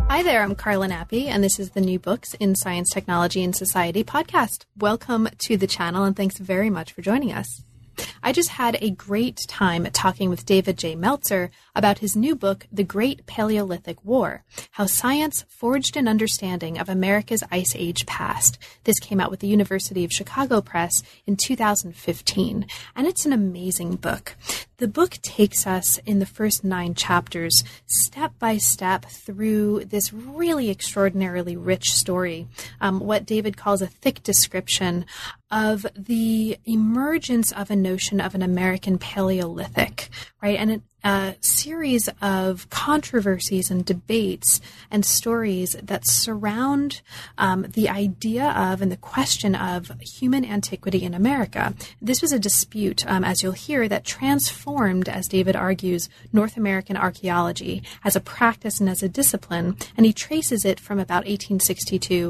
Hi there, I'm Carla Nappi, and this is the New Books in Science, Technology, and Society podcast. Welcome to the channel, and thanks very much for joining us. I just had a great time talking with David J. Meltzer about his new book, The Great Paleolithic War, How Science Forged an Understanding of America's Ice Age Past. This came out with the University of Chicago Press in 2015, and it's an amazing book. The book takes us in the first 9 chapters, step by step, through this really extraordinarily rich story, what David calls a thick description of the emergence of a notion of an American Paleolithic, right? And a series of controversies and debates and stories that surround the idea of and the question of human antiquity in America. This was a dispute, as you'll hear, that transformed, as David argues, North American archaeology as a practice and as a discipline, and he traces it from about 1862 to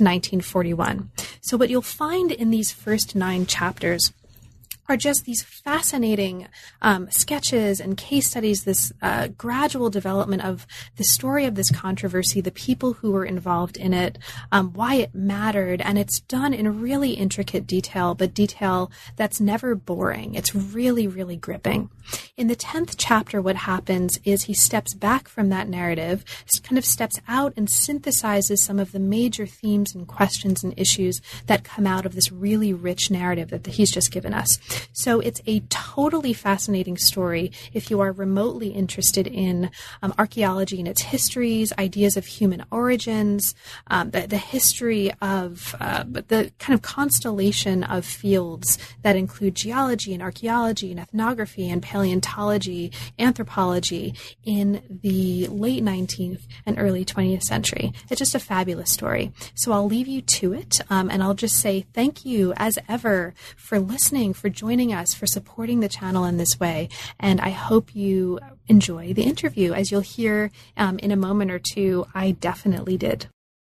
1941. So what you'll find in these first 9 chapters are just these fascinating sketches and case studies, this gradual development of the story of this controversy, the people who were involved in it, why it mattered, and it's done in really intricate detail, but detail that's never boring. It's really, really gripping. In the 10th chapter, what happens is he steps back from that narrative, kind of steps out and synthesizes some of the major themes and questions and issues that come out of this really rich narrative that he's just given us. So it's a totally fascinating story if you are remotely interested in archaeology and its histories, ideas of human origins, the history of the kind of constellation of fields that include geology and archaeology and ethnography and paleontology, anthropology in the late 19th and early 20th century. It's just a fabulous story. So I'll leave you to it, and I'll just say thank you, as ever, for listening, for joining us, for supporting the channel in this way. And I hope you enjoy the interview. As you'll hear in a moment or two, I definitely did.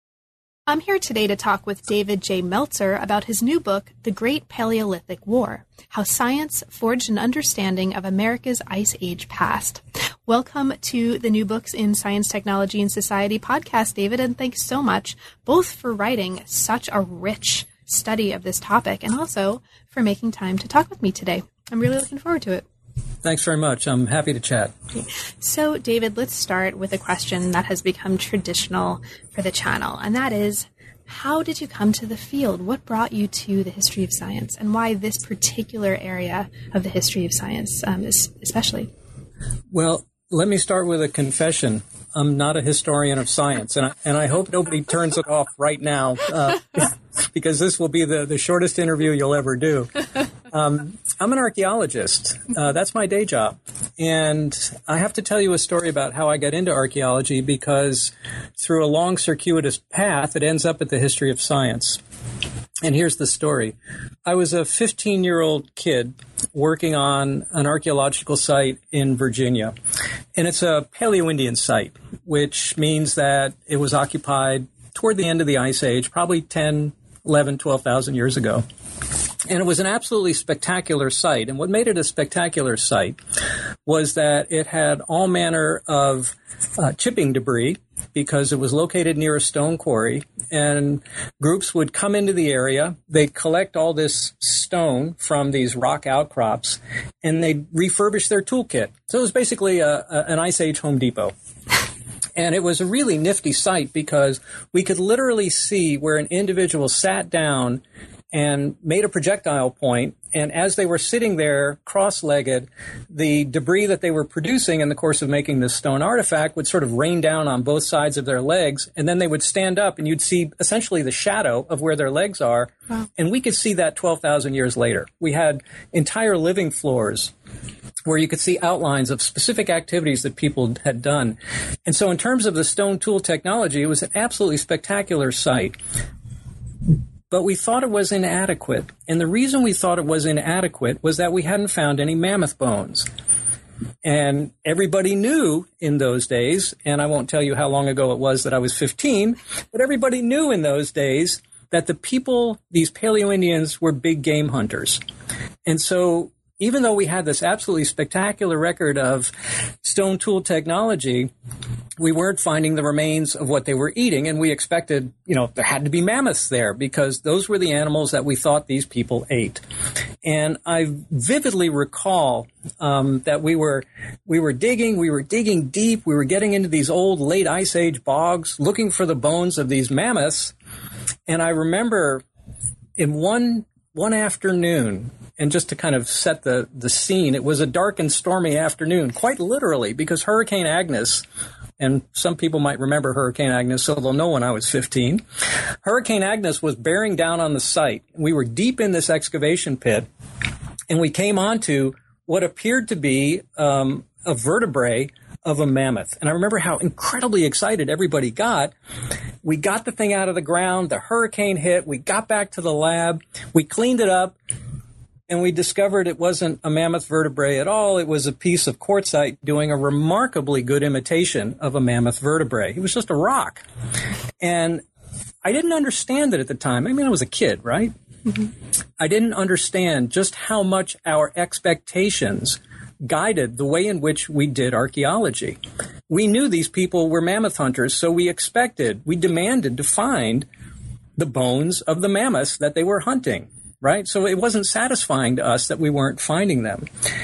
I'm here today to talk with David J. Meltzer about his new book, The Great Paleolithic War, How Science Forged an Understanding of America's Ice Age Past. Welcome to the New Books in Science, Technology, and Society podcast, David, and thanks so much both for writing such a rich study of this topic and also for making time to talk with me today. I'm really looking forward to it. Thanks very much. I'm happy to chat. So, David, let's start with a question that has become traditional for the channel, and that is, how did you come to the field? What brought you to the history of science, and why this particular area of the history of science especially? Well, let me start with a confession. I'm not a historian of science, and I hope nobody turns it off right now, because this will be the shortest interview you'll ever do. I'm an archaeologist. That's my day job. And I have to tell you a story about how I got into archaeology, because through a long circuitous path, it ends up at the history of science. And here's the story. I was a 15-year-old kid working on an archaeological site in Virginia. And it's a Paleo-Indian site, which means that it was occupied toward the end of the Ice Age, probably 10, 11, 12,000 years ago. And it was an absolutely spectacular site. And what made it a spectacular site was that it had all manner of chipping debris, because it was located near a stone quarry, and groups would come into the area, they'd collect all this stone from these rock outcrops, and they'd refurbish their toolkit. So it was basically an Ice Age Home Depot. And it was a really nifty site because we could literally see where an individual sat down and made a projectile point, and as they were sitting there cross-legged, the debris that they were producing in the course of making this stone artifact would sort of rain down on both sides of their legs, and then they would stand up and you'd see essentially the shadow of where their legs are. Wow. And we could see that 12,000 years later. We had entire living floors where you could see outlines of specific activities that people had done. And so in terms of the stone tool technology, it was an absolutely spectacular site. But we thought it was inadequate. And the reason we thought it was inadequate was that we hadn't found any mammoth bones. And everybody knew in those days, and I won't tell you how long ago it was that I was 15, but everybody knew in those days that the people, these Paleo-Indians, were big game hunters. And so even though we had this absolutely spectacular record of stone tool technology, we weren't finding the remains of what they were eating, and we expected, there had to be mammoths there because those were the animals that we thought these people ate. And I vividly recall that we were digging deep, we were getting into these old late Ice Age bogs, looking for the bones of these mammoths. And I remember in one afternoon, and just to kind of set the scene, it was a dark and stormy afternoon, quite literally, because Hurricane Agnes, and some people might remember Hurricane Agnes, so they'll know when I was 15. Hurricane Agnes was bearing down on the site. We were deep in this excavation pit, and we came onto what appeared to be a vertebrae of a mammoth. And I remember how incredibly excited everybody got. We got the thing out of the ground, the hurricane hit, we got back to the lab, we cleaned it up, and we discovered it wasn't a mammoth vertebrae at all. It was a piece of quartzite doing a remarkably good imitation of a mammoth vertebrae. It was just a rock. And I didn't understand it at the time. I mean, I was a kid, right? Mm-hmm. I didn't understand just how much our expectations guided the way in which we did archaeology. We knew these people were mammoth hunters, so we demanded to find the bones of the mammoths that they were hunting. Right? So it wasn't satisfying to us that we weren't finding them.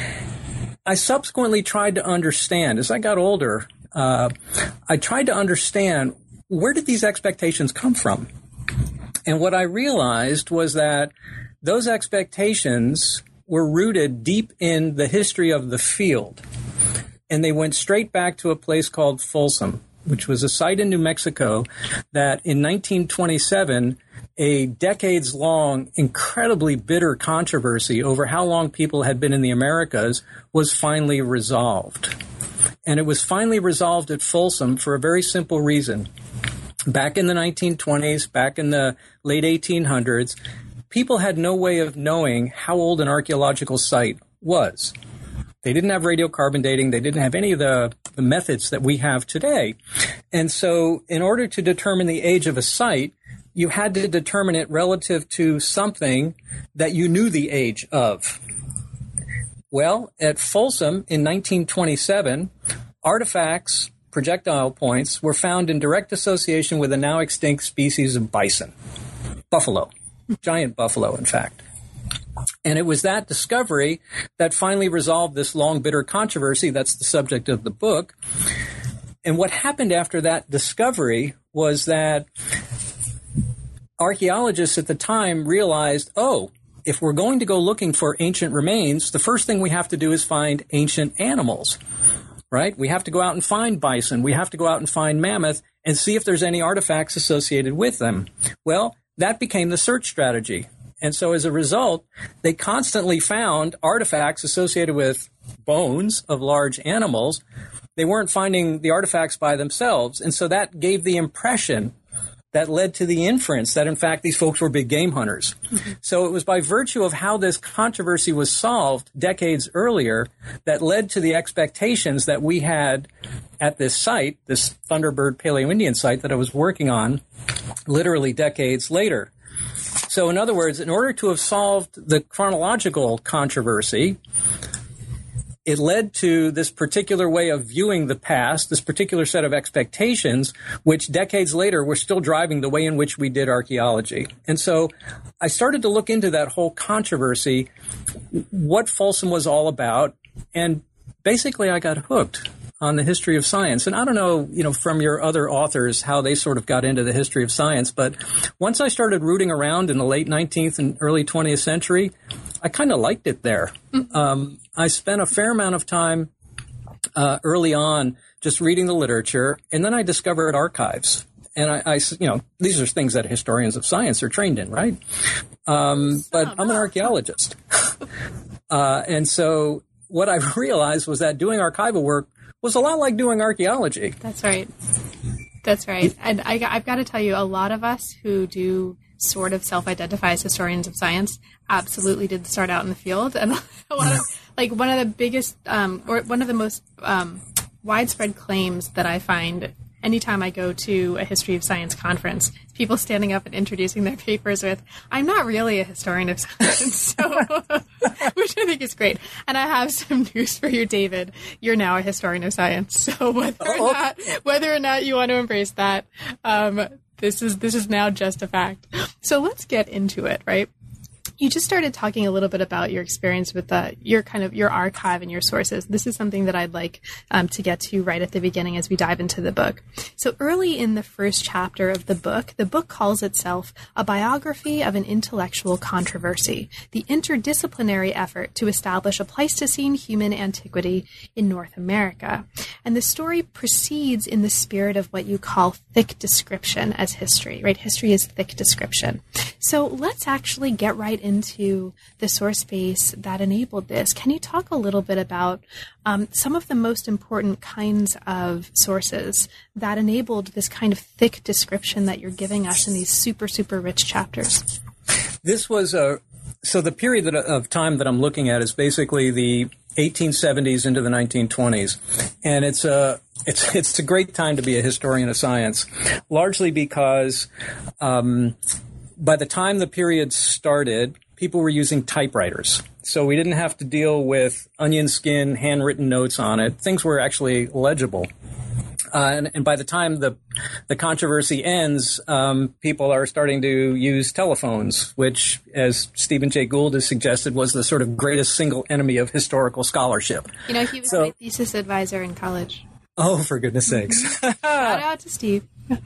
I subsequently tried to understand, as I got older, I tried to understand, where did these expectations come from? And what I realized was that those expectations were rooted deep in the history of the field. And they went straight back to a place called Folsom, which was a site in New Mexico that in 1927, a decades-long, incredibly bitter controversy over how long people had been in the Americas was finally resolved. And it was finally resolved at Folsom for a very simple reason. Back in the 1920s, back in the late 1800s, people had no way of knowing how old an archaeological site was. They didn't have radiocarbon dating. They didn't have any of the methods that we have today. And so in order to determine the age of a site, you had to determine it relative to something that you knew the age of. Well, at Folsom in 1927, artifacts, projectile points, were found in direct association with a now extinct species of bison. Buffalo. Giant buffalo, in fact. And it was that discovery that finally resolved this long, bitter controversy. That's the subject of the book. And what happened after that discovery was that archaeologists at the time realized, if we're going to go looking for ancient remains, the first thing we have to do is find ancient animals, right? We have to go out and find bison. We have to go out and find mammoth and see if there's any artifacts associated with them. Well, that became the search strategy. And so as a result, they constantly found artifacts associated with bones of large animals. They weren't finding the artifacts by themselves. And so that gave the impression that led to the inference that, in fact, these folks were big game hunters. Mm-hmm. So it was by virtue of how this controversy was solved decades earlier that led to the expectations that we had at this site, this Thunderbird Paleo-Indian site that I was working on literally decades later. So in other words, in order to have solved the chronological controversy, it led to this particular way of viewing the past, this particular set of expectations, which decades later were still driving the way in which we did archaeology. And so I started to look into that whole controversy, what Folsom was all about, and basically I got hooked on the history of science. And I don't know, from your other authors, how they sort of got into the history of science, but once I started rooting around in the late 19th and early 20th century, I kind of liked it there. I spent a fair amount of time early on just reading the literature, and then I discovered archives. And I these are things that historians of science are trained in, right? But I'm an archaeologist. And so what I realized was that doing archival work was a lot like doing archaeology. That's right. That's right. And I've got to tell you, a lot of us who do sort of self-identify as historians of science absolutely did start out in the field. And a lot of, one of the biggest, or one of the most widespread claims that I find anytime I go to a history of science conference, people standing up and introducing their papers with, "I'm not really a historian of science," so, which I think is great. And I have some news for you, David. You're now a historian of science. So whether or not you want to embrace that, this is now just a fact. So let's get into it, right? You just started talking a little bit about your experience with your archive and your sources. This is something that I'd like to get to right at the beginning as we dive into the book. So early in the first chapter of the book calls itself A Biography of an Intellectual Controversy, the interdisciplinary effort to establish a Pleistocene human antiquity in North America. And the story proceeds in the spirit of what you call thick description as history, right? History is thick description. So let's actually get right into the source base that enabled this. Can you talk a little bit about some of the most important kinds of sources that enabled this kind of thick description that you're giving us in these super, super rich chapters? This was so the period of time that I'm looking at is basically the 1870s into the 1920s, and it's a great time to be a historian of science, largely because by the time the period started, people were using typewriters. So we didn't have to deal with onion skin, handwritten notes on it. Things were actually legible. And by the time the controversy ends, people are starting to use telephones, which, as Stephen Jay Gould has suggested, was the sort of greatest single enemy of historical scholarship. He was my thesis advisor in college. Oh, for goodness sakes. Shout out to Steve.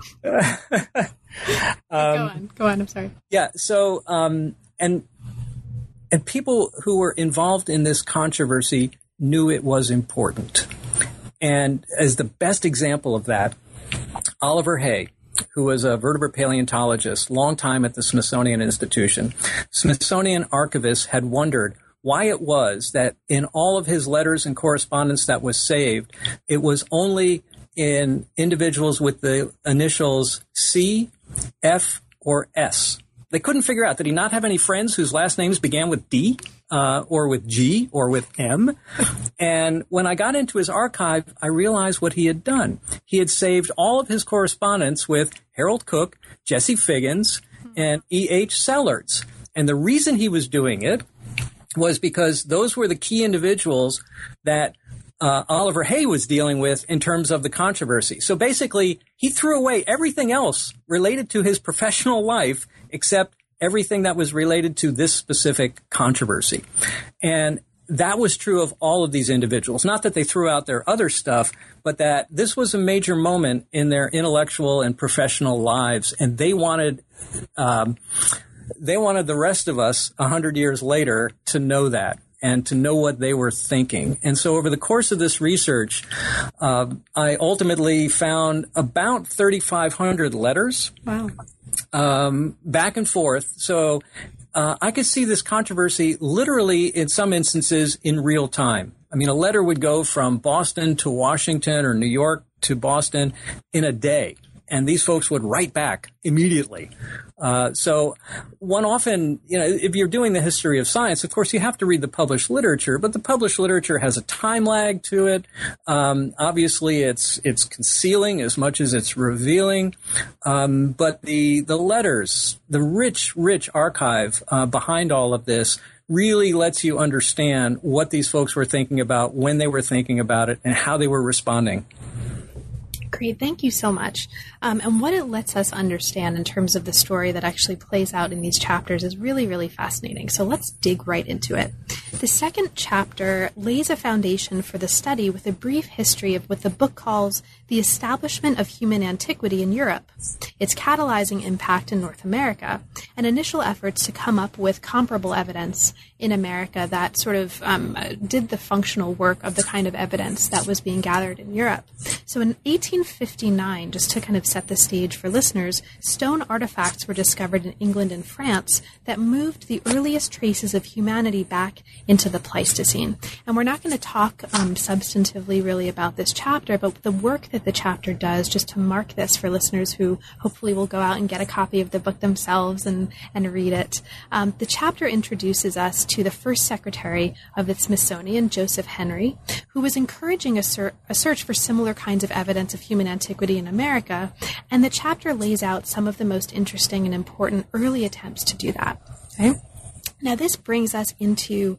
Go on. I'm sorry. Yeah. So, and people who were involved in this controversy knew it was important. And as the best example of that, Oliver Hay, who was a vertebrate paleontologist, long time at the Smithsonian Institution, Smithsonian archivists had wondered why it was that in all of his letters and correspondence that was saved, it was only in individuals with the initials C, F, or S. They couldn't figure out, did he not have any friends whose last names began with D, or with G, or with M? And when I got into his archive, I realized what he had done. He had saved all of his correspondence with Harold Cook, Jesse Figgins, and E.H. Sellards. And the reason he was doing it was because those were the key individuals that Oliver Hay was dealing with in terms of the controversy. So basically, he threw away everything else related to his professional life except everything that was related to this specific controversy. And that was true of all of these individuals. Not that they threw out their other stuff, but that this was a major moment in their intellectual and professional lives, and they wanted the rest of us 100 years later to know that and to know what they were thinking. And so over the course of this research, I ultimately found about 3,500 letters. Wow. Back and forth. So I could see this controversy literally in some instances in real time. I mean, a letter would go from Boston to Washington or New York to Boston in a day. And these folks would write back immediately. So one often, if you're doing the history of science, of course, you have to read the published literature, but the published literature has a time lag to it. Obviously, it's concealing as much as it's revealing. But the letters, the rich archive behind all of this really lets you understand what these folks were thinking about, when they were thinking about it, and how they were responding. Great. Thank you so much. And what it lets us understand in terms of the story that actually plays out in these chapters is really, really fascinating. So let's dig right into it. The second chapter lays a foundation for the study with a brief history of what the book calls the establishment of human antiquity in Europe, its catalyzing impact in North America, and initial efforts to come up with comparable evidence in America that sort of did the functional work of the kind of evidence that was being gathered in Europe. So in 1859, just to kind of set the stage for listeners, stone artifacts were discovered in England and France that moved the earliest traces of humanity back into the Pleistocene. And we're not going to talk substantively really about this chapter, but the work that the chapter does, just to mark this for listeners who hopefully will go out and get a copy of the book themselves and read it. The chapter introduces us to the first secretary of the Smithsonian, Joseph Henry, who was encouraging a search for similar kinds kinds of evidence of human antiquity in America, and the chapter lays out some of the most interesting and important early attempts to do that. Okay? Now, this brings us into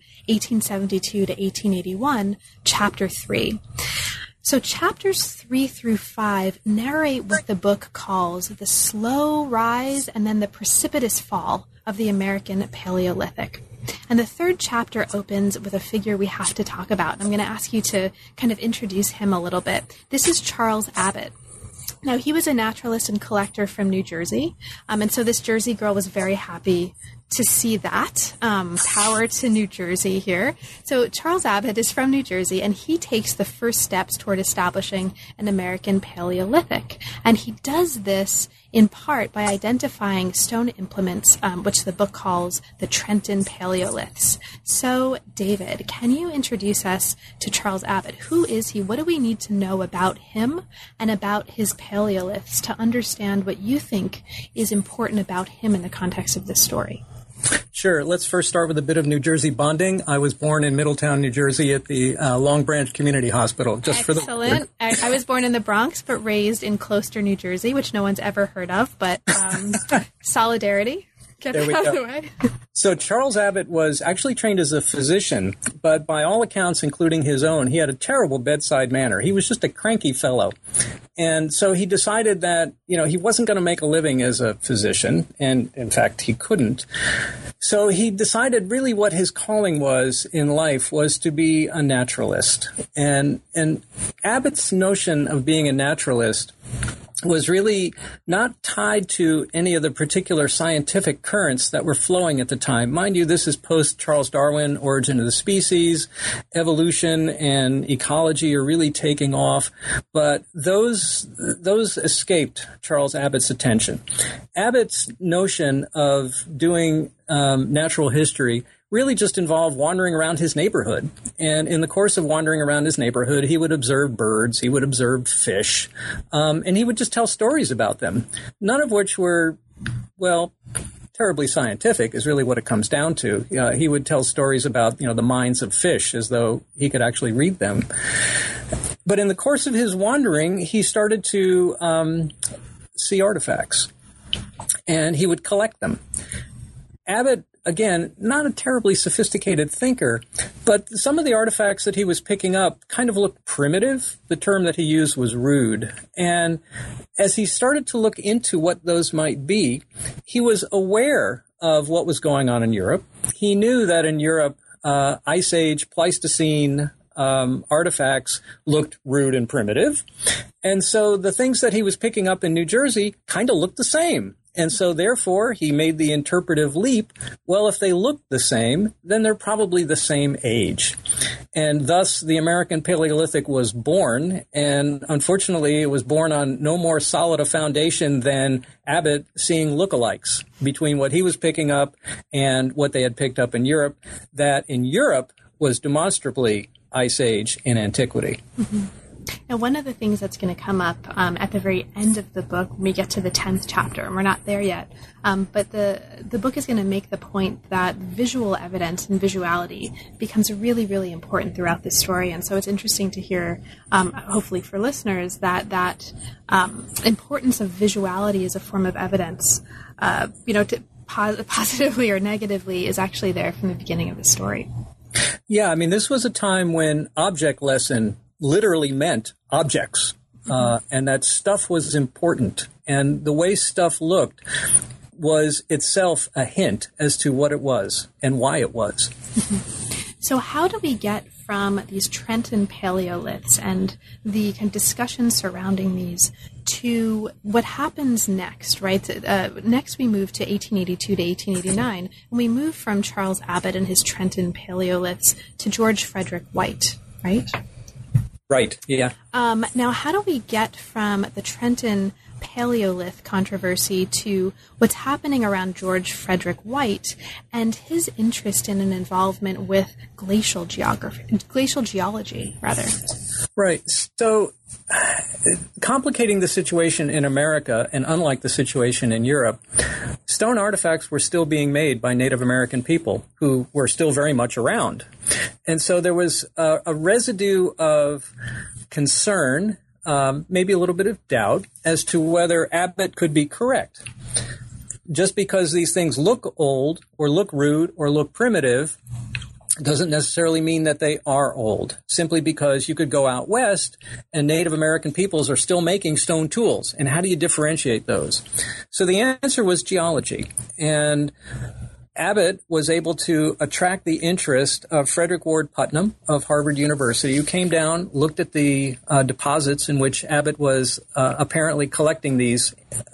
1872 to 1881, Chapter 3. So chapters 3 through 5 narrate what the book calls the slow rise and then the precipitous fall of the American Paleolithic. And the third chapter opens with a figure we have to talk about. I'm going to ask you to kind of introduce him a little bit. This is Charles Abbot. Now, he was a naturalist and collector from New Jersey, and so this Jersey girl was very happy to see that. Power to New Jersey here. So Charles Abbot is from New Jersey, and he takes the first steps toward establishing an American Paleolithic. And he does this in part by identifying stone implements, which the book calls the Trenton Paleoliths. So, David, can you introduce us to Charles Abbot? Who is he? What do we need to know about him and about his Paleoliths to understand what you think is important about him in the context of this story? Sure. Let's first start with a bit of New Jersey bonding. I was born in Middletown, New Jersey at the Long Branch Community Hospital. Excellent. I was born in the Bronx, but raised in Closter, New Jersey, which no one's ever heard of, but solidarity. Get that out of the way. So Charles Abbot was actually trained as a physician, but by all accounts, including his own, he had a terrible bedside manner. He was just a cranky fellow. And so he decided that, he wasn't going to make a living as a physician, and in fact, he couldn't. So he decided really what his calling was in life was to be a naturalist. And Abbot's notion of being a naturalist was really not tied to any of the particular scientific currents that were flowing at the time. Mind you, this is post-Charles Darwin, Origin of the Species, evolution and ecology are really taking off, but those escaped Charles Abbott's attention. Abbott's notion of doing natural history really just involved wandering around his neighborhood. And in the course of wandering around his neighborhood, he would observe birds, he would observe fish, and he would just tell stories about them, none of which were, terribly scientific is really what it comes down to. He would tell stories about, the minds of fish as though he could actually read them. But in the course of his wandering, he started to see artifacts, and he would collect them. Abbot, again, not a terribly sophisticated thinker, but some of the artifacts that he was picking up kind of looked primitive. The term that he used was rude. And as he started to look into what those might be, he was aware of what was going on in Europe. He knew that in Europe, Ice Age, Pleistocene artifacts looked rude and primitive. And so the things that he was picking up in New Jersey kind of looked the same. And so, therefore, he made the interpretive leap, well, if they look the same, then they're probably the same age. And thus, the American Paleolithic was born, and unfortunately, it was born on no more solid a foundation than Abbot seeing lookalikes between what he was picking up and what they had picked up in Europe, that in Europe was demonstrably Ice Age in antiquity. Mm-hmm. Now, one of the things that's going to come up at the very end of the book when we get to the 10th chapter, and we're not there yet, but the book is going to make the point that visual evidence and visuality becomes really, really important throughout this story. And so it's interesting to hear, hopefully for listeners, that importance of visuality as a form of evidence, to positively or negatively, is actually there from the beginning of the story. Yeah, I mean, this was a time when object lesson literally meant objects, and that stuff was important. And the way stuff looked was itself a hint as to what it was and why it was. So how do we get from these Trenton Paleoliths and the kind of discussion surrounding these to what happens next, right? Next we move to 1882 to 1889, and we move from Charles Abbot and his Trenton Paleoliths to George Frederick White, right? Right, yeah. Now, how do we get from the Trenton Paleolith controversy to what's happening around George Frederick White and his interest in an involvement with glacial geology, rather? Right. So, complicating the situation in America, and unlike the situation in Europe, stone artifacts were still being made by Native American people who were still very much around. And so there was a residue of concern maybe a little bit of doubt as to whether Abbott could be correct. Just because these things look old or look rude or look primitive doesn't necessarily mean that they are old, simply because you could go out west and Native American peoples are still making stone tools. And how do you differentiate those? So the answer was geology. And Abbott was able to attract the interest of Frederick Ward Putnam of Harvard University, who came down, looked at the deposits in which Abbott was apparently collecting these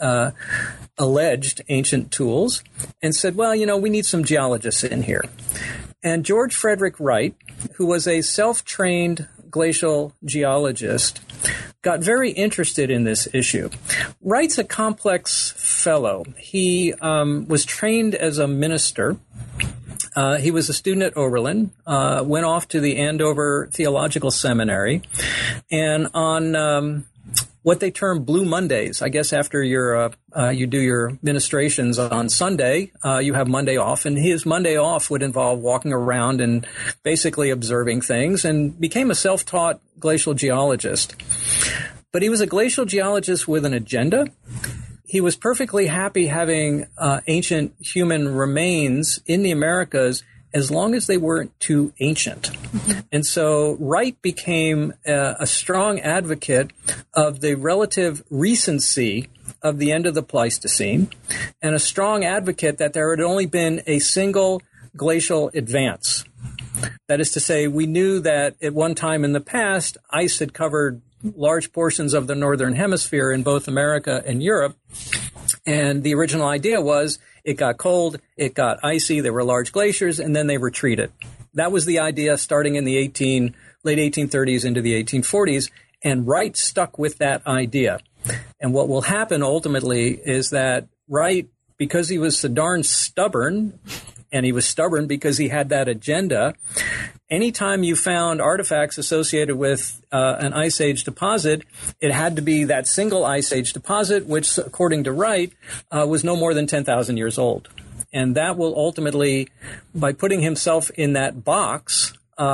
alleged ancient tools, and said, well, we need some geologists in here. And George Frederick Wright, who was a self-trained glacial geologist, got very interested in this issue. Wright's a complex fellow. He was trained as a minister. He was a student at Oberlin, went off to the Andover Theological Seminary, and on what they term Blue Mondays, I guess after you do your ministrations on Sunday, you have Monday off, and his Monday off would involve walking around and basically observing things, and became a self-taught glacial geologist. But he was a glacial geologist with an agenda. He was perfectly happy having ancient human remains in the Americas as long as they weren't too ancient. Mm-hmm. And so Wright became a strong advocate of the relative recency of the end of the Pleistocene, and a strong advocate that there had only been a single glacial advance. That is to say, we knew that at one time in the past, ice had covered large portions of the northern hemisphere in both America and Europe. And the original idea was it got cold, it got icy, there were large glaciers, and then they retreated. That was the idea starting in the late 1830s into the 1840s, and Wright stuck with that idea. And what will happen ultimately is that Wright, because he was so darn stubborn, and he was stubborn because he had that agenda, anytime you found artifacts associated with an Ice Age deposit, it had to be that single Ice Age deposit, which, according to Wright, was no more than 10,000 years old. And that will ultimately, by putting himself in that box,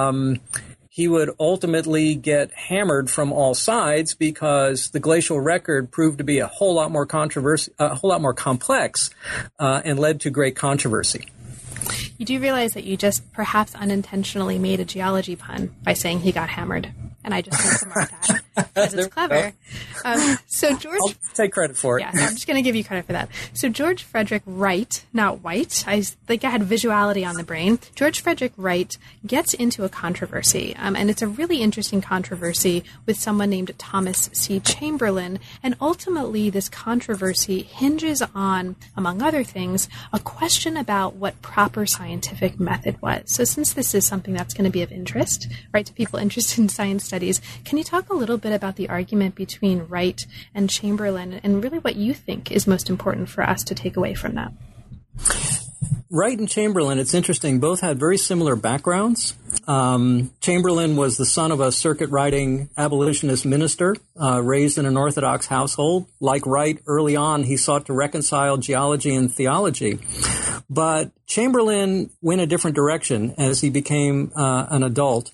he would ultimately get hammered from all sides because the glacial record proved to be a whole lot more complex, and led to great controversy. You do realize that you just perhaps unintentionally made a geology pun by saying he got hammered. And I just want to mark that because it's clever. So George, I'll take credit for it. Yeah, I'm just going to give you credit for that. So George Frederick Wright, not White, I think I had visuality on the brain. George Frederick Wright gets into a controversy, and it's a really interesting controversy with someone named Thomas C. Chamberlain. And ultimately, this controversy hinges on, among other things, a question about what proper scientific method was. So since this is something that's going to be of interest, right, to people interested in science studies, can you talk a little bit about the argument between Wright and Chamberlain and really what you think is most important for us to take away from that? Wright and Chamberlain, it's interesting, both had very similar backgrounds. Chamberlain was the son of a circuit-riding abolitionist minister, raised in an Orthodox household. Like Wright, early on, he sought to reconcile geology and theology. But Chamberlain went a different direction as he became an adult.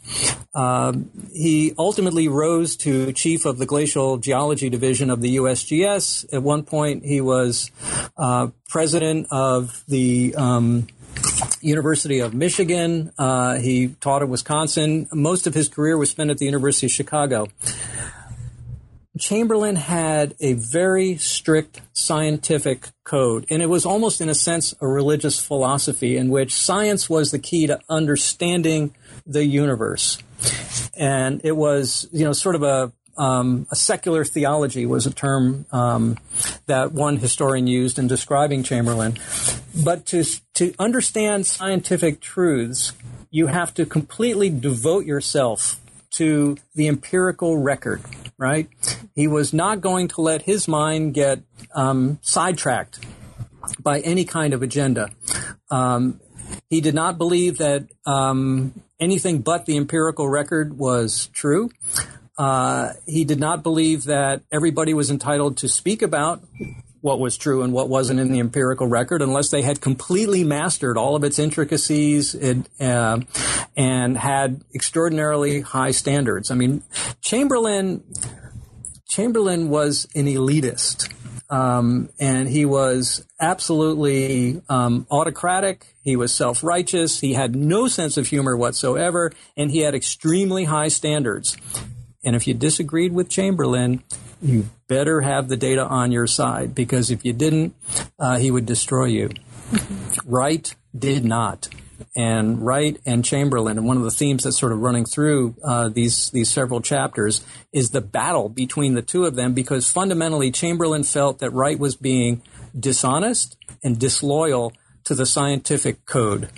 He ultimately rose to chief of the Glacial Geology Division of the USGS. At one point, he was president of the University of Michigan. He taught at Wisconsin. Most of his career was spent at the University of Chicago. Chamberlain had a very strict scientific code, and it was almost, in a sense, a religious philosophy in which science was the key to understanding the universe. And it was, sort of a secular theology was a term that one historian used in describing Chamberlain. But to understand scientific truths, you have to completely devote yourself to the empirical record, right? He was not going to let his mind get sidetracked by any kind of agenda. He did not believe that anything but the empirical record was true. He did not believe that everybody was entitled to speak about what was true and what wasn't in the empirical record unless they had completely mastered all of its intricacies and had extraordinarily high standards. I mean, Chamberlain Chamberlain was an elitist. And he was absolutely autocratic. He was self-righteous. He had no sense of humor whatsoever, and he had extremely high standards. And if you disagreed with Chamberlain, you better have the data on your side, because if you didn't, he would destroy you. Wright did not. And Wright and Chamberlain, and one of the themes that's sort of running through these several chapters is the battle between the two of them, because fundamentally Chamberlain felt that Wright was being dishonest and disloyal to the scientific code.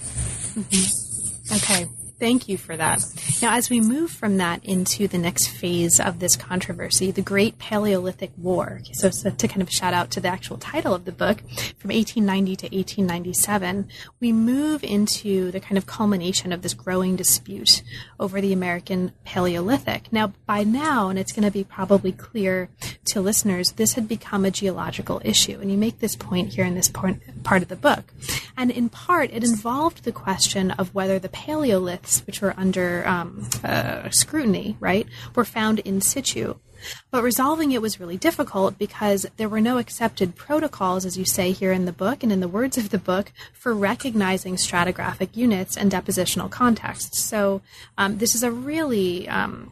Mm-hmm. Okay. Thank you for that. Now, as we move from that into the next phase of this controversy, the Great Paleolithic War, so to kind of shout out to the actual title of the book, from 1890 to 1897, we move into the kind of culmination of this growing dispute over the American Paleolithic. Now, by now, and it's going to be probably clear to listeners, this had become a geological issue, and you make this point here in this part of the book. And in part, it involved the question of whether the paleoliths, which were under scrutiny, right, were found in situ. But resolving it was really difficult because there were no accepted protocols, as you say here in the book and in the words of the book, for recognizing stratigraphic units and depositional contexts. So this is a really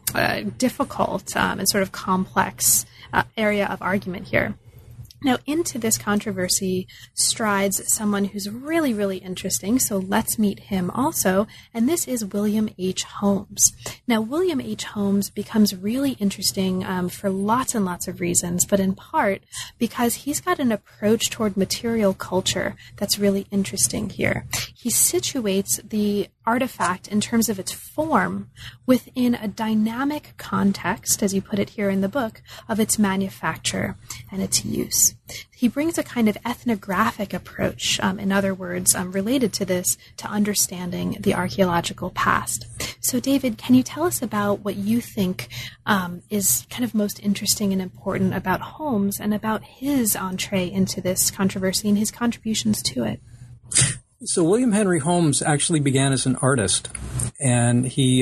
difficult and sort of complex area of argument here. Now, into this controversy strides someone who's really, really interesting, so let's meet him also, and this is William H. Holmes. Now, William H. Holmes becomes really interesting for lots and lots of reasons, but in part because he's got an approach toward material culture that's really interesting here. He situates the artifact in terms of its form within a dynamic context, as you put it here in the book, of its manufacture and its use. He brings a kind of ethnographic approach, in other words, related to this, to understanding the archaeological past. So, David, can you tell us about what you think is kind of most interesting and important about Holmes and about his entree into this controversy and his contributions to it? So William Henry Holmes actually began as an artist, and he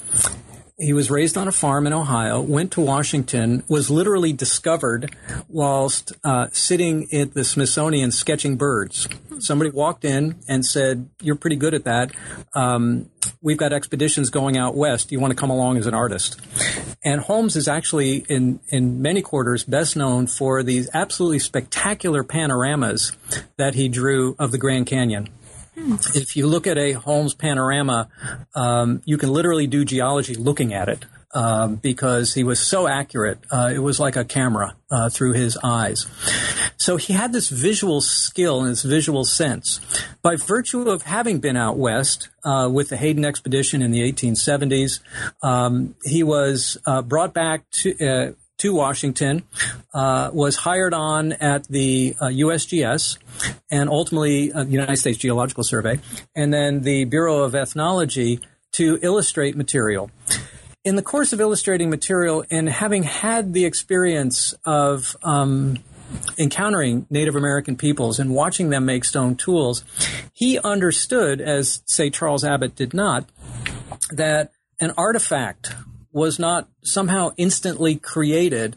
was raised on a farm in Ohio, went to Washington, was literally discovered whilst sitting at the Smithsonian sketching birds. Somebody walked in and said, "You're pretty good at that. We've got expeditions going out west. Do you want to come along as an artist?" And Holmes is actually, in many quarters, best known for these absolutely spectacular panoramas that he drew of the Grand Canyon. If you look at a Holmes panorama, you can literally do geology looking at it because he was so accurate. It was like a camera through his eyes. So he had this visual skill and this visual sense. By virtue of having been out west with the Hayden expedition in the 1870s, he was brought back to Washington, was hired on at the USGS and ultimately the United States Geological Survey, and then the Bureau of Ethnology to illustrate material. In the course of illustrating material and having had the experience of encountering Native American peoples and watching them make stone tools, he understood, as, say, Charles Abbott did not, that an artifact was not somehow instantly created,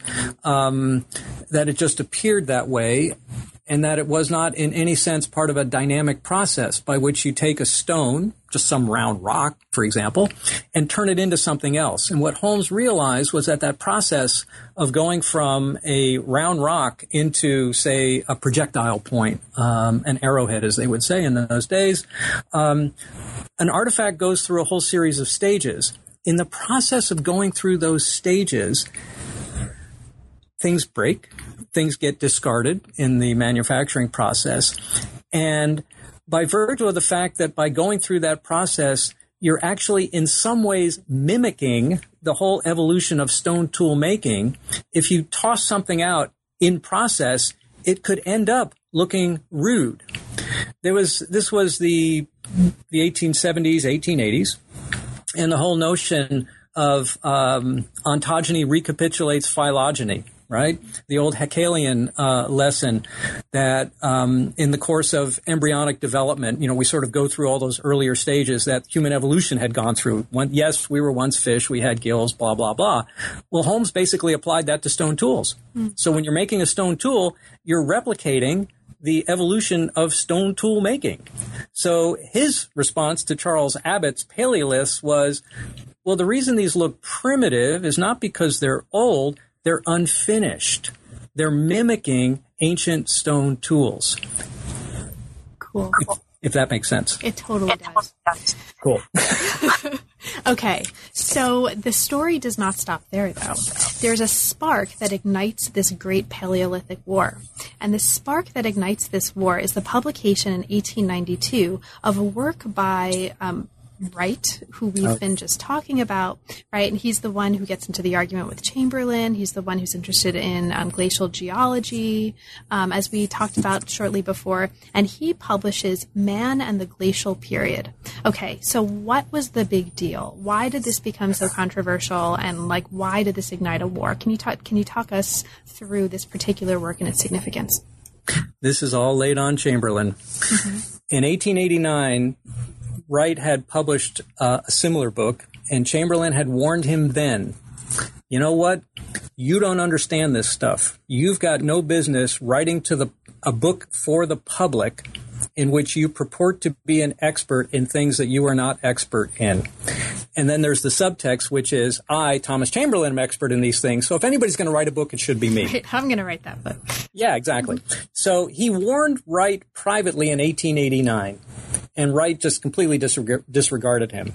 that it just appeared that way, and that it was not in any sense part of a dynamic process by which you take a stone, just some round rock, for example, and turn it into something else. And what Holmes realized was that process of going from a round rock into, say, a projectile point, an arrowhead, as they would say in those days, an artifact goes through a whole series of stages. In the process of going through those stages, things break, things get discarded in the manufacturing process. And by virtue of the fact that by going through that process, you're actually in some ways mimicking the whole evolution of stone tool making, if you toss something out in process, it could end up looking rude. This was the 1870s, 1880s. And the whole notion of ontogeny recapitulates phylogeny. right? The old Haeckel'ian lesson that in the course of embryonic development, we sort of go through all those earlier stages that human evolution had gone through. Yes, we were once fish, we had gills, blah, blah, blah. Well, Holmes basically applied that to stone tools. So when you're making a stone tool, you're replicating the evolution of stone tool making. So his response to Charles Abbott's paleoliths was, well, the reason these look primitive is not because they're old, they're unfinished. They're mimicking ancient stone tools. Cool. If that makes sense. It totally does. Cool. Okay, so the story does not stop there, though. There's a spark that ignites this great Paleolithic war. And the spark that ignites this war is the publication in 1892 of a work by Wright, who we've been just talking about, right? And he's the one who gets into the argument with Chamberlain. He's the one who's interested in glacial geology, as we talked about shortly before. And he publishes Man and the Glacial Period. Okay, so what was the big deal? Why did this become so controversial? And why did this ignite a war? Can you talk us through this particular work and its significance? This is all laid on Chamberlain. Mm-hmm. In 1889, Wright had published a similar book, and Chamberlain had warned him then, you know what? You don't understand this stuff. You've got no business writing a book for the public in which you purport to be an expert in things that you are not expert in. And then there's the subtext, which is, I, Thomas Chamberlain, am expert in these things, so if anybody's going to write a book, it should be me. Right, I'm going to write that book. Yeah, exactly. Mm-hmm. So he warned Wright privately in 1889, and Wright just completely disregarded him.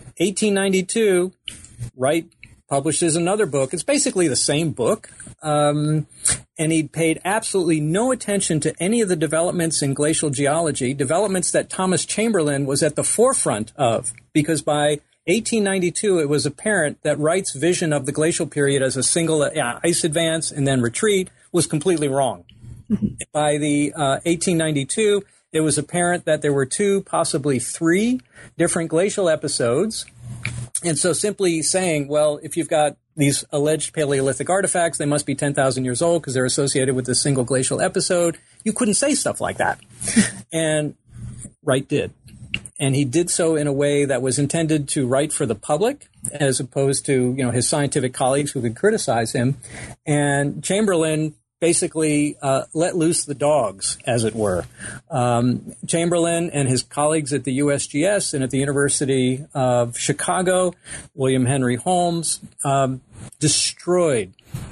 1892, Wright publishes another book. It's basically the same book, and he paid absolutely no attention to any of the developments in glacial geology, developments that Thomas Chamberlain was at the forefront of, because by 1892, it was apparent that Wright's vision of the glacial period as a single ice advance and then retreat was completely wrong. By the 1892, it was apparent that there were 2, possibly 3 different glacial episodes. And so simply saying, well, if you've got these alleged Paleolithic artifacts, they must be 10,000 years old because they're associated with this single glacial episode, you couldn't say stuff like that. And Wright did. And he did so in a way that was intended to write for the public, as opposed to, his scientific colleagues who could criticize him. And Chamberlain basically let loose the dogs, as it were. Chamberlain and his colleagues at the USGS and at the University of Chicago, William Henry Holmes, destroyed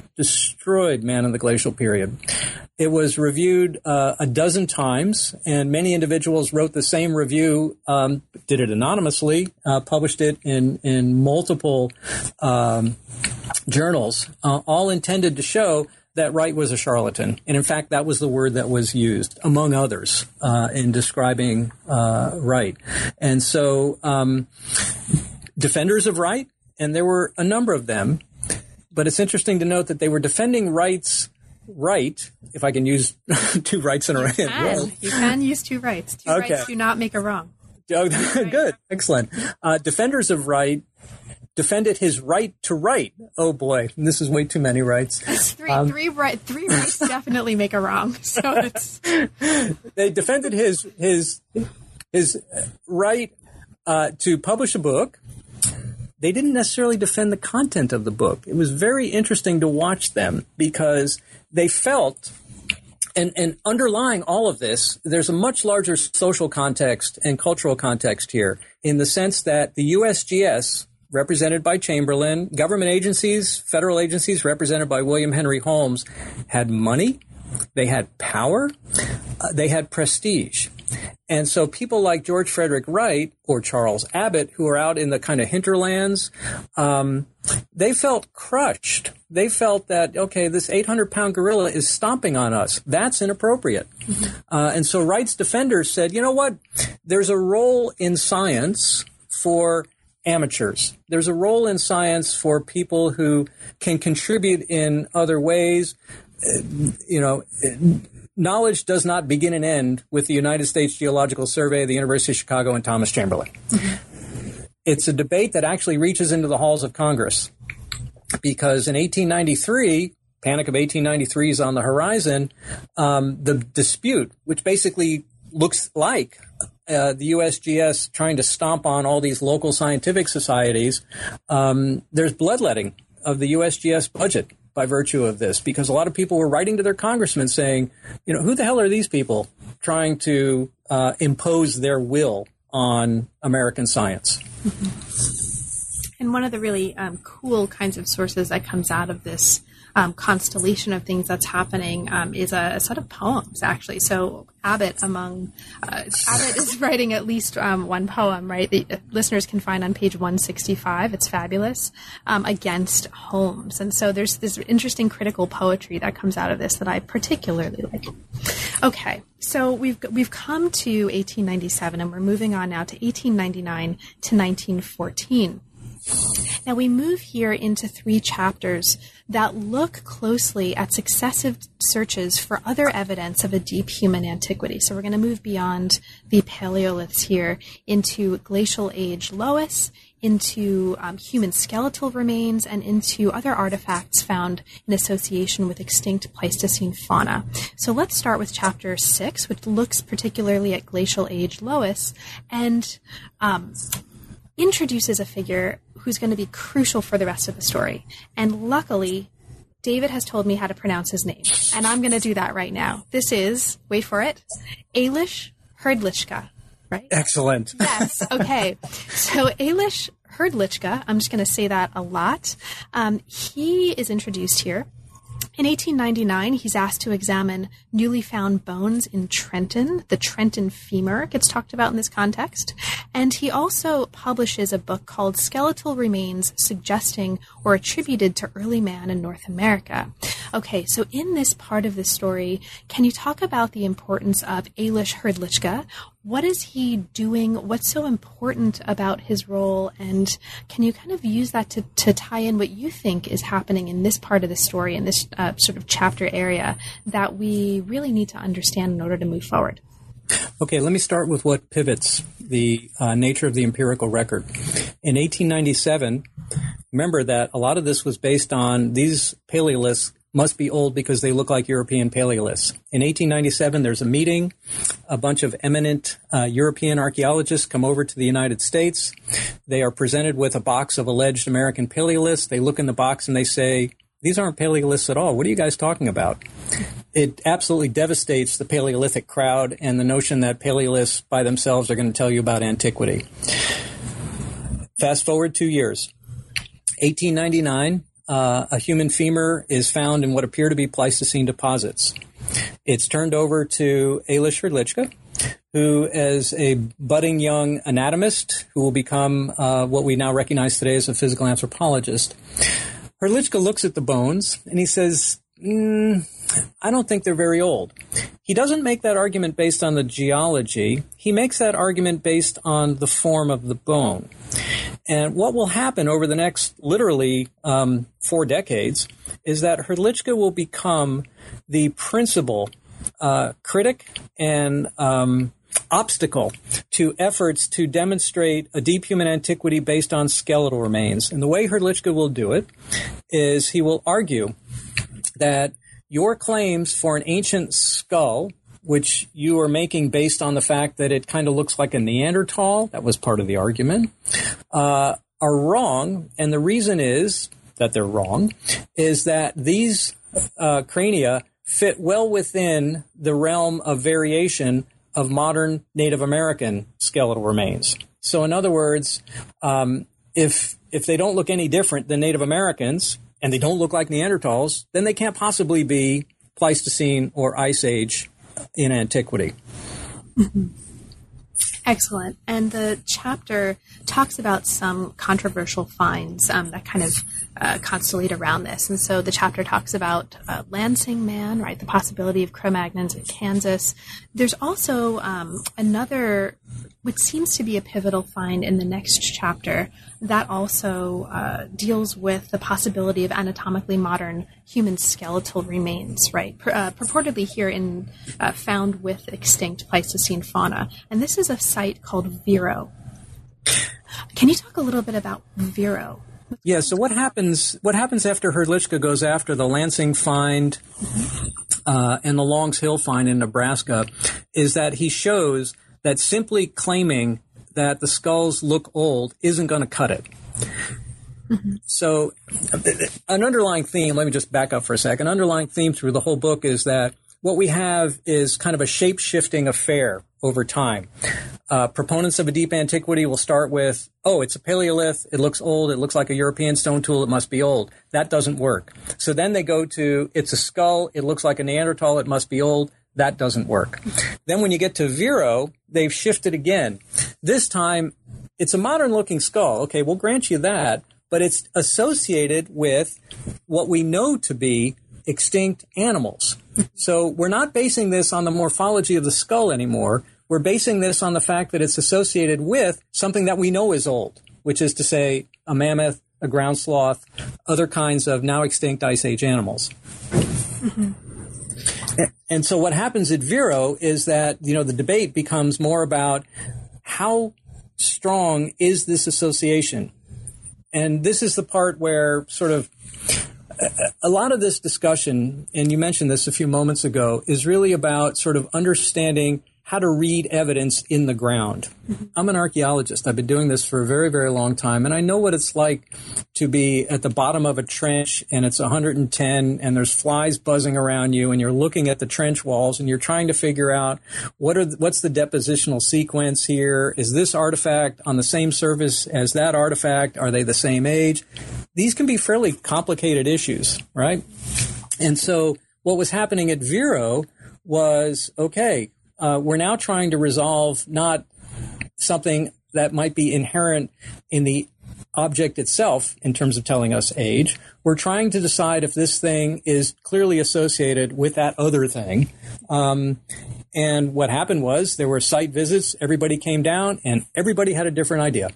Man in the Glacial Period. It was reviewed a dozen times, and many individuals wrote the same review, did it anonymously, published it in multiple journals, all intended to show that Wright was a charlatan. And in fact, that was the word that was used, among others, in describing Wright. And so defenders of Wright, and there were a number of them, but it's interesting to note that they were defending Wright's right, if I can use 2 rights in a row. You can use 2 rights. 2 rights do not make a wrong. Oh, good. Excellent. Defenders of Wright defended his right to write. Oh boy, this is way too many rights. 3 rights definitely make a wrong. So it's they defended his right to publish a book. They didn't necessarily defend the content of the book. It was very interesting to watch them because they felt, and underlying all of this, there's a much larger social context and cultural context here, in the sense that the USGS, represented by Chamberlain, government agencies, federal agencies represented by William Henry Holmes, had money, they had power, they had prestige. And so people like George Frederick Wright or Charles Abbott, who are out in the kind of hinterlands, they felt crushed. They felt that, okay, this 800-pound gorilla is stomping on us. That's inappropriate. And so Wright's defenders said, you know what? There's a role in science for amateurs. There's a role in science for people who can contribute in other ways. Knowledge does not begin and end with the United States Geological Survey, the University of Chicago, and Thomas Chamberlain. It's a debate that actually reaches into the halls of Congress, because in 1893, Panic of 1893 is on the horizon. The dispute, which basically looks like the USGS trying to stomp on all these local scientific societies, there's bloodletting of the USGS budget by virtue of this, because a lot of people were writing to their congressmen saying, who the hell are these people trying to impose their will on American science? And one of the really cool kinds of sources that comes out of this constellation of things that's happening is a set of poems, actually. So Abbott is writing at least one poem, right? The listeners can find on page 165. It's fabulous, against Holmes. And so there's this interesting critical poetry that comes out of this that I particularly like. Okay, so we've come to 1897, and we're moving on now to 1899 to 1914. Now we move here into 3 chapters that look closely at successive searches for other evidence of a deep human antiquity. So we're going to move beyond the Paleoliths here into Glacial Age Loess, into human skeletal remains, and into other artifacts found in association with extinct Pleistocene fauna. So let's start with chapter 6, which looks particularly at Glacial Age Loess, and introduces a figure who's going to be crucial for the rest of the story. And luckily, David has told me how to pronounce his name, and I'm going to do that right now. This is, wait for it, Ailish Hrdlicka, right? Excellent. Yes, okay. So Ailish Hrdlicka, I'm just going to say that a lot. He is introduced here. In 1899, he's asked to examine newly found bones in Trenton. The Trenton femur gets talked about in this context. And he also publishes a book called Skeletal Remains Suggesting or Attributed to Early Man in North America. Okay, so in this part of the story, can you talk about the importance of Ailish Hrdlicka? What is he doing? What's so important about his role? And can you kind of use that to tie in what you think is happening in this part of the story, in this sort of chapter area that we really need to understand in order to move forward? Okay, let me start with what pivots the nature of the empirical record. In 1897, remember that a lot of this was based on these Paleoliths must be old because they look like European Paleoliths. In 1897, there's a meeting. A bunch of eminent European archaeologists come over to the United States. They are presented with a box of alleged American Paleoliths. They look in the box and they say, these aren't Paleoliths at all. What are you guys talking about? It absolutely devastates the Paleolithic crowd and the notion that Paleoliths by themselves are going to tell you about antiquity. Fast forward 2 years. 1899. A human femur is found in what appear to be Pleistocene deposits. It's turned over to Ailish Hrdlicka, who is a budding young anatomist who will become what we now recognize today as a physical anthropologist. Hrdlicka looks at the bones and he says, I don't think they're very old. He doesn't make that argument based on the geology. He makes that argument based on the form of the bone. And what will happen over the next literally 4 decades is that Hrdlicka will become the principal critic and obstacle to efforts to demonstrate a deep human antiquity based on skeletal remains. And the way Hrdlicka will do it is he will argue that your claims for an ancient skull, which you are making based on the fact that it kind of looks like a Neanderthal, that was part of the argument, are wrong. And the reason is that they're wrong is that these crania fit well within the realm of variation of modern Native American skeletal remains. So in other words, if they don't look any different than Native Americans and they don't look like Neanderthals, then they can't possibly be Pleistocene or Ice Age in antiquity. Mm-hmm. Excellent. And the chapter talks about some controversial finds that kind of constellate around this. And so the chapter talks about Lansing Man, right, the possibility of Cro-Magnons in Kansas. There's also another, which seems to be a pivotal find in the next chapter, that also deals with the possibility of anatomically modern human skeletal remains, right, purportedly here in found with extinct Pleistocene fauna. And this is a site called Vero. Can you talk a little bit about Vero? Yeah. So what happens after Hrdlicka goes after the Lansing find and the Longs Hill find in Nebraska is that he shows that simply claiming that the skulls look old isn't going to cut it. Mm-hmm. So an underlying theme, let me just back up for a second, underlying theme through the whole book is that what we have is kind of a shape-shifting affair over time. Proponents of a deep antiquity will start with, oh, it's a paleolith, it looks old, it looks like a European stone tool, it must be old. That doesn't work. So then they go to, it's a skull, it looks like a Neanderthal, it must be old. That doesn't work. Then when you get to Vero, they've shifted again. This time, it's a modern-looking skull. Okay, we'll grant you that, but it's associated with what we know to be extinct animals. So we're not basing this on the morphology of the skull anymore. We're basing this on the fact that it's associated with something that we know is old, which is to say a mammoth, a ground sloth, other kinds of now extinct Ice Age animals. Mm-hmm. And so what happens at Vero is that, the debate becomes more about how strong is this association? And this is the part where sort of a lot of this discussion, and you mentioned this a few moments ago, is really about sort of understanding how to read evidence in the ground. I'm an archaeologist. I've been doing this for a very, very long time, and I know what it's like to be at the bottom of a trench and it's 110 and there's flies buzzing around you and you're looking at the trench walls and you're trying to figure out what's the depositional sequence here? Is this artifact on the same surface as that artifact? Are they the same age? These can be fairly complicated issues, right? And so what was happening at Vero was, okay, we're now trying to resolve not something that might be inherent in the object itself in terms of telling us age. We're trying to decide if this thing is clearly associated with that other thing. And what happened was there were site visits. Everybody came down and everybody had a different idea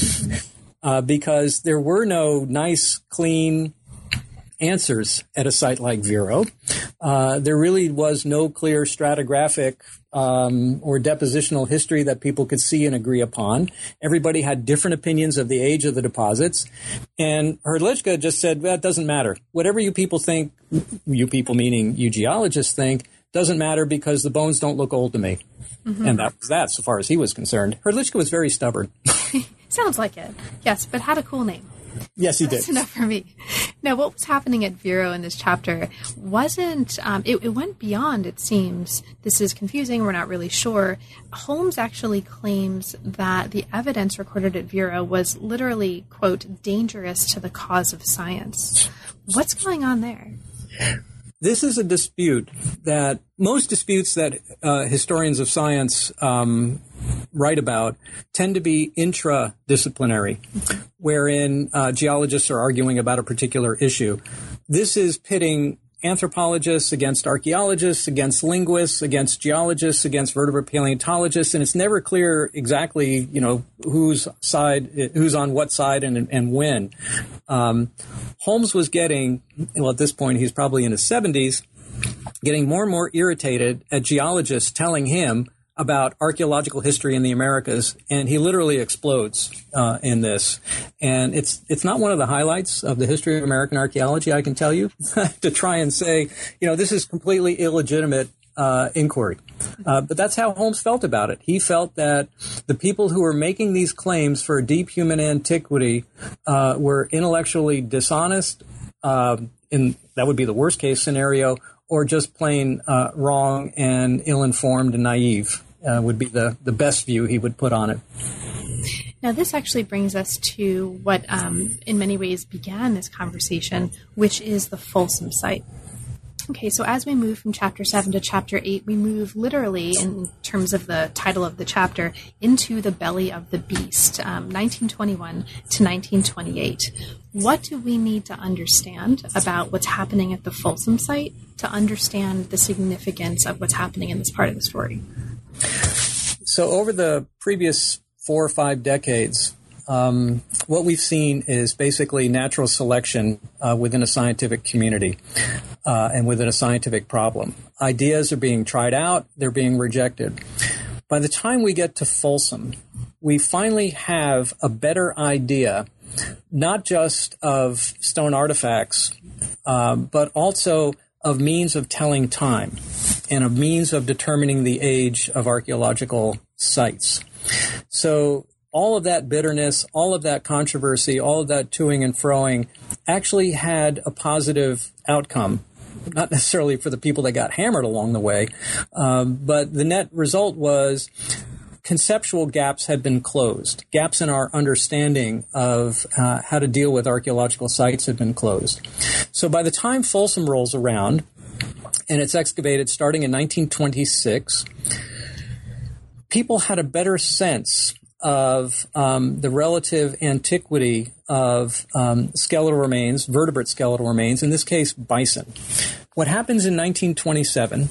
because there were no nice, clean answers at a site like Vero. There really was no clear stratigraphic or depositional history that people could see and agree upon. Everybody had different opinions of the age of the deposits. And Hrdlicka just said, well, it doesn't matter. Whatever you people think, you people meaning you geologists think, doesn't matter because the bones don't look old to me. Mm-hmm. And that was that, so far as he was concerned. Hrdlicka was very stubborn. Sounds like it. Yes, but had a cool name. Yes, he did. That's enough for me. Now, what was happening at Vero in this chapter wasn't, it went beyond, it seems. This is confusing. We're not really sure. Holmes actually claims that the evidence recorded at Vero was literally, quote, dangerous to the cause of science. What's going on there? This is a dispute that most disputes that historians of science write about tend to be intradisciplinary, wherein geologists are arguing about a particular issue. This is pitting anthropologists against archaeologists, against linguists, against geologists, against vertebrate paleontologists, and it's never clear exactly, who's on what side and when. Holmes was getting, well, at this point he's probably in his 70s, getting more and more irritated at geologists telling him about archaeological history in the Americas, and he literally explodes in this. And it's not one of the highlights of the history of American archaeology, I can tell you, to try and say, this is completely illegitimate inquiry. But that's how Holmes felt about it. He felt that the people who were making these claims for a deep human antiquity were intellectually dishonest, and that would be the worst case scenario, or just plain wrong and ill-informed and naive. Would be the best view he would put on it. Now, this actually brings us to what, in many ways, began this conversation, which is the Folsom site. Okay, so as we move from Chapter 7 to Chapter 8, we move literally, in terms of the title of the chapter, into the belly of the beast, 1921 to 1928. What do we need to understand about what's happening at the Folsom site to understand the significance of what's happening in this part of the story? So over the previous 4 or 5 decades, what we've seen is basically natural selection within a scientific community and within a scientific problem. Ideas are being tried out, they're being rejected. By the time we get to Folsom, we finally have a better idea not just of stone artifacts, but also of means of telling time and of means of determining the age of archaeological sites. So all of that bitterness, all of that controversy, all of that toing and froing actually had a positive outcome, not necessarily for the people that got hammered along the way, but the net result was conceptual gaps had been closed. Gaps in our understanding of how to deal with archaeological sites had been closed. So by the time Folsom rolls around, and it's excavated starting in 1926, people had a better sense of the relative antiquity of skeletal remains, vertebrate skeletal remains, in this case, bison. What happens in 1927,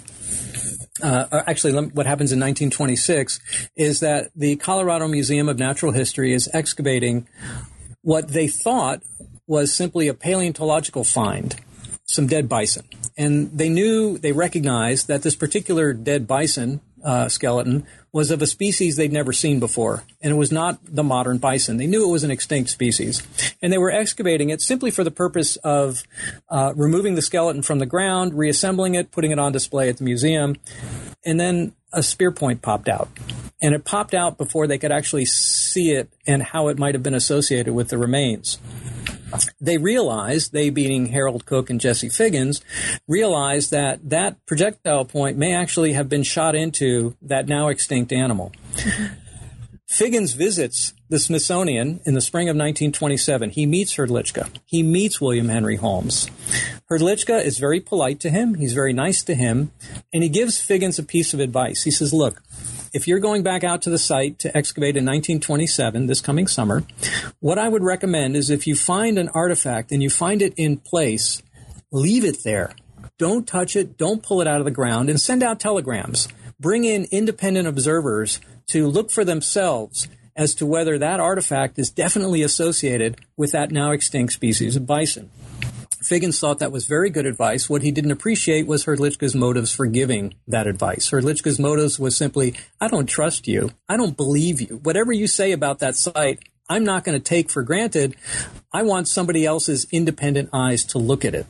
what happens in 1926 is that the Colorado Museum of Natural History is excavating what they thought was simply a paleontological find, some dead bison. And they recognized that this particular dead bison skeleton was of a species they'd never seen before, and it was not the modern bison. They knew it was an extinct species, and they were excavating it simply for the purpose of removing the skeleton from the ground, reassembling it, putting it on display at the museum, and then a spear point popped out. And it popped out before they could actually see it and how it might have been associated with the remains. They realized, they being Harold Cook and Jesse Figgins, realized that that projectile point may actually have been shot into that now extinct animal. Figgins visits the Smithsonian in the spring of 1927. He meets Hrdlicka. He meets William Henry Holmes. Hrdlicka is very polite to him. He's very nice to him. And he gives Figgins a piece of advice. He says, look, if you're going back out to the site to excavate in 1927, this coming summer, what I would recommend is if you find an artifact and you find it in place, leave it there. Don't touch it. Don't pull it out of the ground, and send out telegrams. Bring in independent observers to look for themselves as to whether that artifact is definitely associated with that now extinct species of bison. Figgins thought that was very good advice. What he didn't appreciate was Hrdlicka's motives for giving that advice. Hrdlicka's motives was simply, I don't trust you. I don't believe you. Whatever you say about that site, I'm not going to take for granted. I want somebody else's independent eyes to look at it.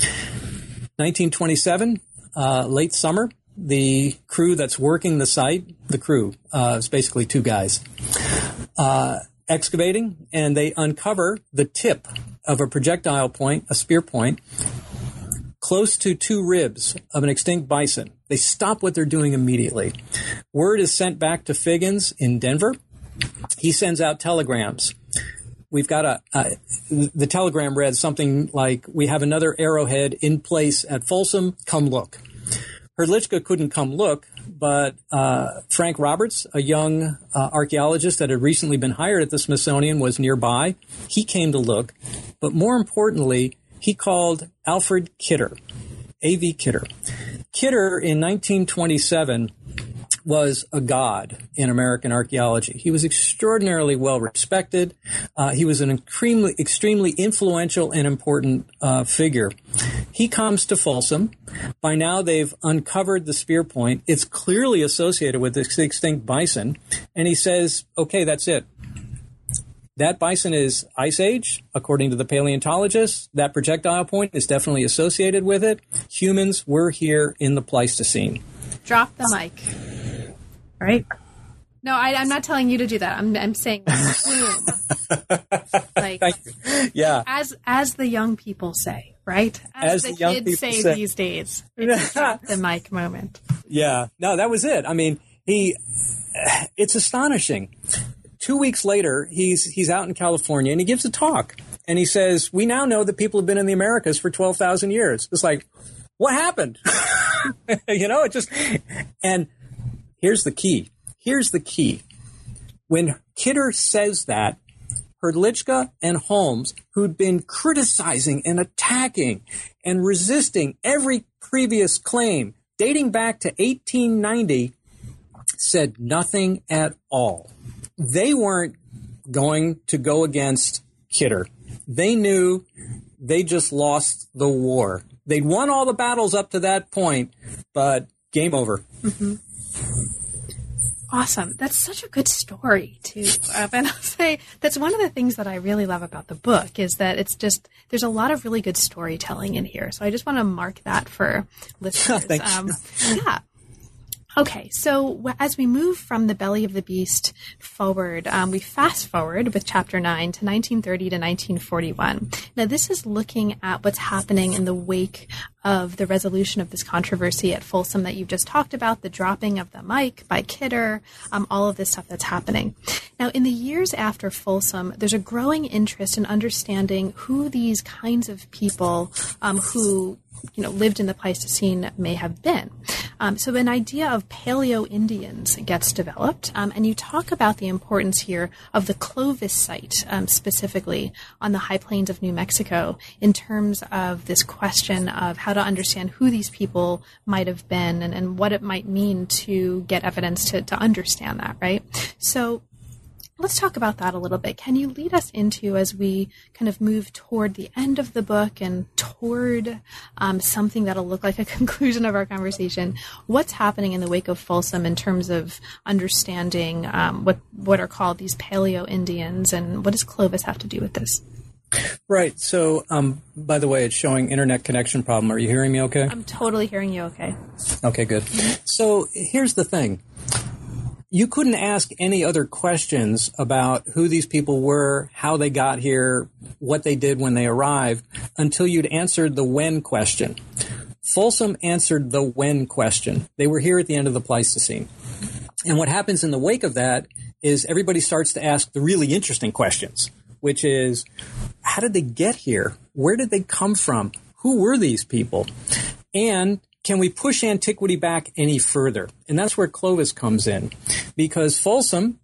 1927, late summer, the crew that's working the site, the crew, is basically two guys, excavating, and they uncover the tip of a projectile point, a spear point, close to two ribs of an extinct bison. They stop what they're doing immediately. Word is sent back to Figgins in Denver. He sends out telegrams. We've got the telegram read something like, we have another arrowhead in place at Folsom, come look. Hrdlicka couldn't come look, but Frank Roberts, a young archaeologist that had recently been hired at the Smithsonian, was nearby. He came to look, but more importantly, he called Alfred Kidder, A.V. Kidder. Kidder, in 1927, was a god in American archaeology. He was extraordinarily well respected. He was an extremely influential and important figure. He comes to Folsom. By now, they've uncovered the spear point. It's clearly associated with this extinct bison. And he says, okay, that's it. That bison is Ice Age, according to the paleontologists. That projectile point is definitely associated with it. Humans were here in the Pleistocene. Drop the mic. Right? No, I'm not telling you to do that. I'm saying assume. Like, yeah. As the young people say, right? As the kids say these days. It's a drop the mic moment. Yeah. No, that was it. I mean, it's astonishing. 2 weeks later, he's out in California and he gives a talk. And he says, we now know that people have been in the Americas for 12,000 years. It's like, what happened? And here's the key. When Kidder says that, Hrdlicka and Holmes, who'd been criticizing and attacking and resisting every previous claim dating back to 1890, said nothing at all. They weren't going to go against Kidder. They knew they just lost the war. They'd won all the battles up to that point, but game over. Mm-hmm. Awesome. That's such a good story, too. And I'll say that's one of the things that I really love about the book is that there's a lot of really good storytelling in here. So I just want to mark that for listeners. Thanks. Yeah. Okay, so as we move from the belly of the beast forward, we fast forward with chapter 9 to 1930 to 1941. Now, this is looking at what's happening in the wake of the resolution of this controversy at Folsom that you've just talked about, the dropping of the mic by Kidder, all of this stuff that's happening. Now, in the years after Folsom, there's a growing interest in understanding who these kinds of people who lived in the Pleistocene may have been. So an idea of Paleo-Indians gets developed, and you talk about the importance here of the Clovis site, specifically on the high plains of New Mexico, in terms of this question of how to understand who these people might have been and what it might mean to get evidence to understand that, right? So let's talk about that a little bit. Can you lead us into, as we kind of move toward the end of the book and toward something that'll look like a conclusion of our conversation, what's happening in the wake of Folsom in terms of understanding what are called these Paleo-Indians, and what does Clovis have to do with this? Right. So, by the way, it's showing internet connection problem. Are you hearing me okay? I'm totally hearing you okay. Okay, good. So here's the thing. You couldn't ask any other questions about who these people were, how they got here, what they did when they arrived, until you'd answered the when question. Folsom answered the when question. They were here at the end of the Pleistocene. And what happens in the wake of that is everybody starts to ask the really interesting questions, which is, how did they get here? Where did they come from? Who were these people? And can we push antiquity back any further? And that's where Clovis comes in, because Folsom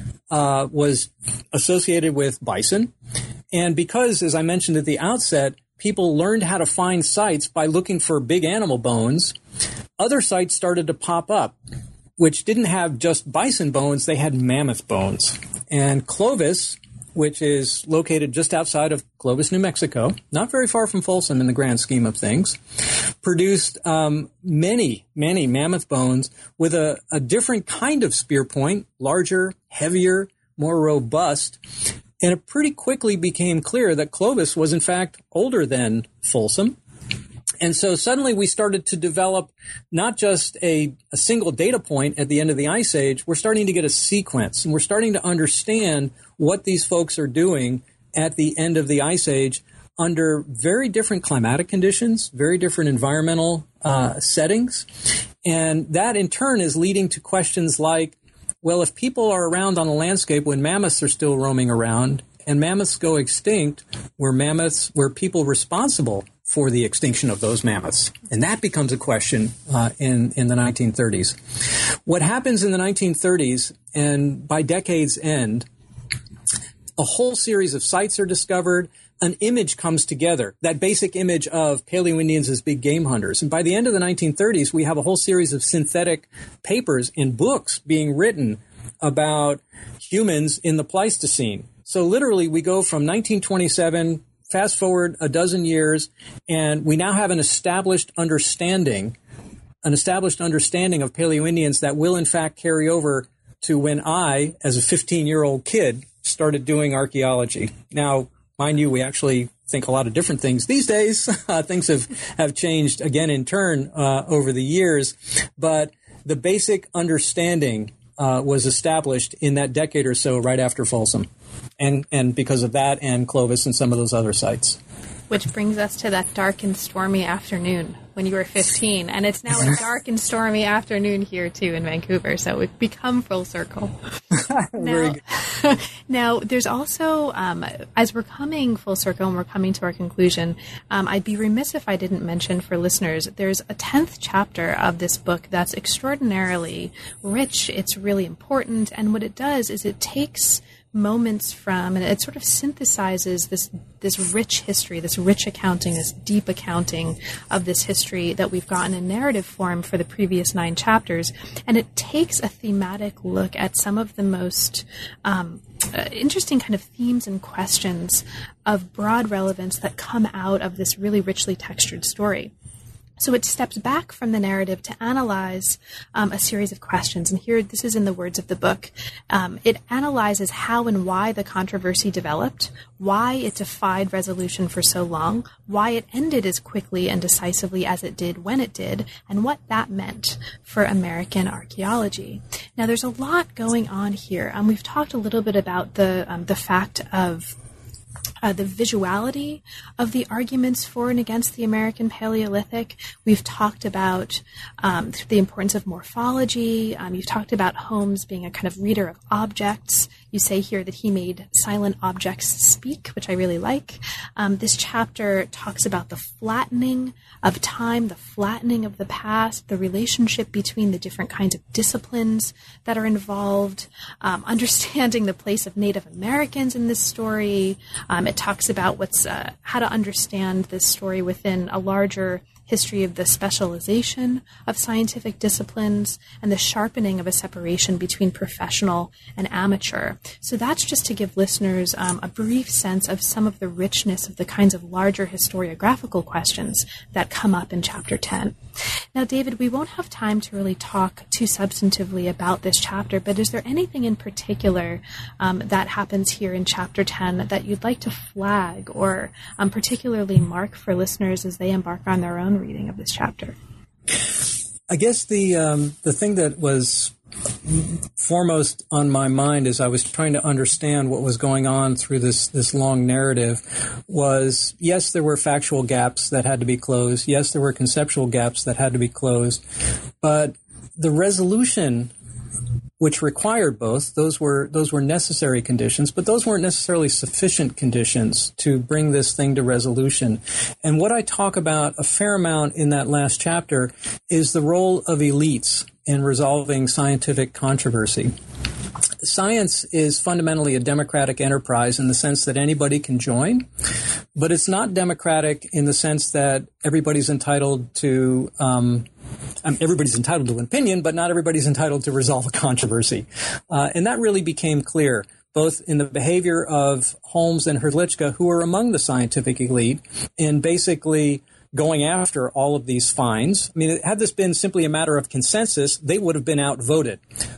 was associated with bison. And because, as I mentioned at the outset, people learned how to find sites by looking for big animal bones, other sites started to pop up, which didn't have just bison bones, they had mammoth bones. And Clovis, which is located just outside of Clovis, New Mexico, not very far from Folsom in the grand scheme of things, produced many mammoth bones with a different kind of spear point, larger, heavier, more robust. And it pretty quickly became clear that Clovis was, in fact, older than Folsom. And so suddenly we started to develop not just a single data point at the end of the Ice Age, we're starting to get a sequence, and we're starting to understand what these folks are doing at the end of the Ice Age under very different climatic conditions, very different environmental settings. And that in turn is leading to questions like, well, if people are around on the landscape when mammoths are still roaming around and mammoths go extinct, were people responsible for the extinction of those mammoths? And that becomes a question in the 1930s. What happens in the 1930s, and by decade's end, a whole series of sites are discovered. An image comes together, that basic image of Paleo-Indians as big game hunters. And by the end of the 1930s, we have a whole series of synthetic papers and books being written about humans in the Pleistocene. So literally, we go from 1927, fast forward a dozen years, and we now have an established understanding of Paleo-Indians that will, in fact, carry over to when I, as a 15-year-old kid, started doing archaeology. Now, mind you, we actually think a lot of different things these days. Things have changed again in turn over the years, but the basic understanding was established in that decade or so right after Folsom, and because of that and Clovis and some of those other sites. Which brings us to that dark and stormy afternoon when you were 15. And it's now a dark and stormy afternoon here, too, in Vancouver. So we've become full circle. Very good. Now, there's also, as we're coming full circle and we're coming to our conclusion, I'd be remiss if I didn't mention for listeners, there's a 10th chapter of this book that's extraordinarily rich. It's really important. And what it does is it takes moments from, and it sort of synthesizes this rich history, this rich accounting, this deep accounting of this history that we've gotten in narrative form for the previous 9 chapters. And it takes a thematic look at some of the most interesting kind of themes and questions of broad relevance that come out of this really richly textured story. So it steps back from the narrative to analyze a series of questions. And here, this is in the words of the book. It analyzes how and why the controversy developed, why it defied resolution for so long, why it ended as quickly and decisively as it did when it did, and what that meant for American archaeology. Now, there's a lot going on here. We've talked a little bit about the fact of the visuality of the arguments for and against the American Paleolithic. We've talked about the importance of morphology. You've talked about Holmes being a kind of reader of objects. You say here that he made silent objects speak, which I really like. This chapter talks about the flattening of time, the flattening of the past, the relationship between the different kinds of disciplines that are involved, understanding the place of Native Americans in this story. It talks about how to understand this story within a larger history of the specialization of scientific disciplines and the sharpening of a separation between professional and amateur. So that's just to give listeners a brief sense of some of the richness of the kinds of larger historiographical questions that come up in Chapter 10. Now, David, we won't have time to really talk too substantively about this chapter, but is there anything in particular that happens here in Chapter 10 that you'd like to flag or particularly mark for listeners as they embark on their own reading of this chapter? I guess the thing that was foremost on my mind as I was trying to understand what was going on through this long narrative was, yes, there were factual gaps that had to be closed. Yes, there were conceptual gaps that had to be closed. But the resolution, which required both, those were necessary conditions, but those weren't necessarily sufficient conditions to bring this thing to resolution. And what I talk about a fair amount in that last chapter is the role of elites in resolving scientific controversy. Science is fundamentally a democratic enterprise in the sense that anybody can join, but it's not democratic in the sense that everybody's entitled to everybody's entitled to an opinion, but not everybody's entitled to resolve a controversy. And that really became clear, both in the behavior of Holmes and Hrdlicka, who were among the scientific elite, in basically going after all of these finds. I mean, had this been simply a matter of consensus, they would have been outvoted.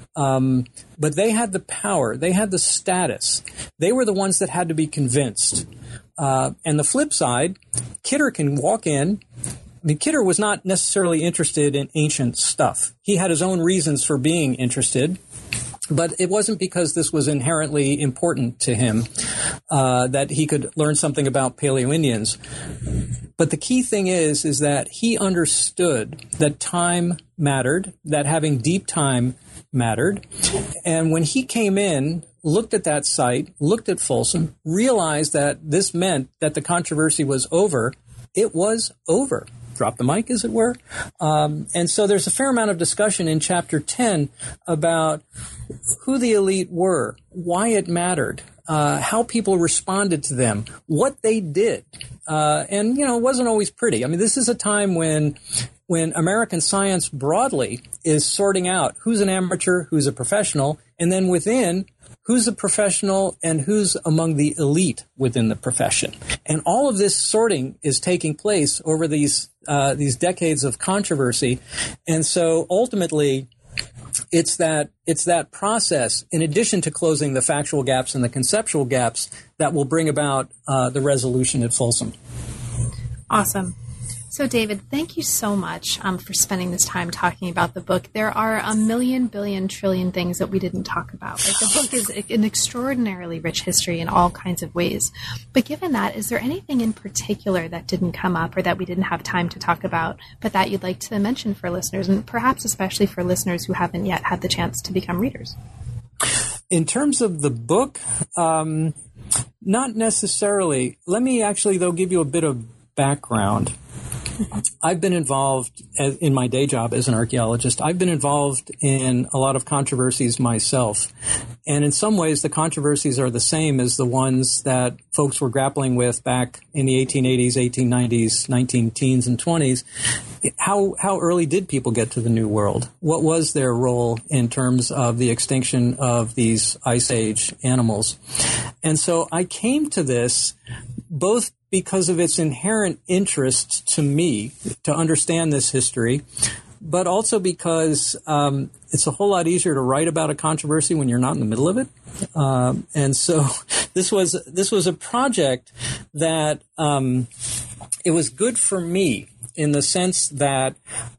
But they had the power. They had the status. They were the ones that had to be convinced. And the flip side, Kidder can walk in. I mean, Kidder was not necessarily interested in ancient stuff. He had his own reasons for being interested. But it wasn't because this was inherently important to him that he could learn something about Paleo-Indians. But the key thing is that he understood that time mattered, that having deep time mattered. And when he came in, looked at that site, looked at Folsom, realized that this meant that the controversy was over, it was over. Drop the mic, as it were. And so there's a fair amount of discussion in Chapter 10 about who the elite were, why it mattered, how people responded to them, what they did. And, it wasn't always pretty. I mean, this is a time when American science broadly is sorting out who's an amateur, who's a professional, and then within, who's a professional and who's among the elite within the profession. And all of this sorting is taking place over these decades of controversy. And so ultimately, it's that process, in addition to closing the factual gaps and the conceptual gaps, that will bring about the resolution at Folsom. Awesome. So, David, thank you so much for spending this time talking about the book. There are a million, billion, trillion things that we didn't talk about. Like, the book is an extraordinarily rich history in all kinds of ways. But given that, is there anything in particular that didn't come up or that we didn't have time to talk about, but that you'd like to mention for listeners, and perhaps especially for listeners who haven't yet had the chance to become readers? In terms of the book, not necessarily. Let me actually, though, give you a bit of background. I've been involved in my day job as an archaeologist. I've been involved in a lot of controversies myself. And in some ways, the controversies are the same as the ones that folks were grappling with back in the 1880s, 1890s, 19-teens, and 20s. How early did people get to the New World? What was their role in terms of the extinction of these Ice Age animals? And so I came to this both because of its inherent interest to me to understand this history, but also because it's a whole lot easier to write about a controversy when you're not in the middle of it. And so this was a project that it was good for me in the sense that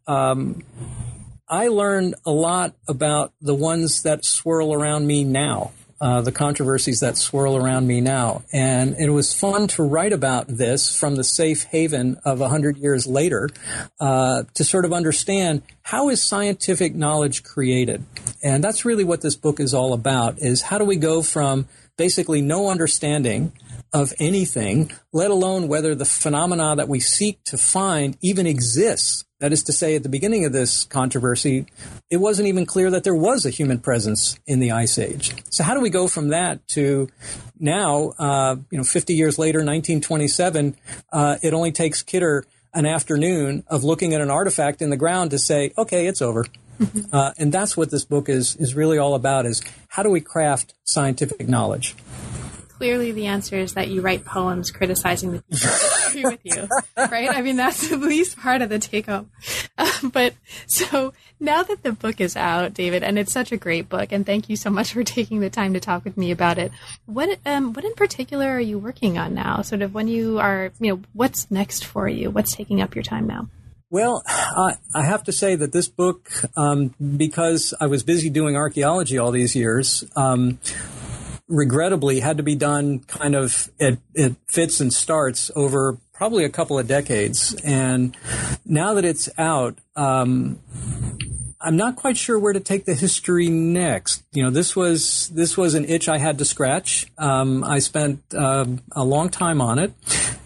I learned a lot about the ones that swirl around me now. The controversies that swirl around me now. And it was fun to write about this from the safe haven of 100 years later, to sort of understand how is scientific knowledge created. And that's really what this book is all about, is how do we go from basically no understanding of anything, let alone whether the phenomena that we seek to find even exists. That is to say, at the beginning of this controversy, it wasn't even clear that there was a human presence in the Ice Age. So how do we go from that to now, 50 years later, 1927, it only takes Kidder an afternoon of looking at an artifact in the ground to say, okay, it's over. And that's what this book is really all about, is how do we craft scientific knowledge? Clearly, the answer is that you write poems criticizing the people who agree with you, right? I mean, that's at least part of the take-home. But so now that the book is out, David, and it's such a great book, and thank you so much for taking the time to talk with me about it. What in particular are you working on now? Sort of when you are, what's next for you? What's taking up your time now? Well, I have to say that this book, because I was busy doing archaeology all these years, regrettably had to be done kind of at fits and starts over probably a couple of decades. And now that it's out, I'm not quite sure where to take the history next. This was an itch I had to scratch. I spent a long time on it.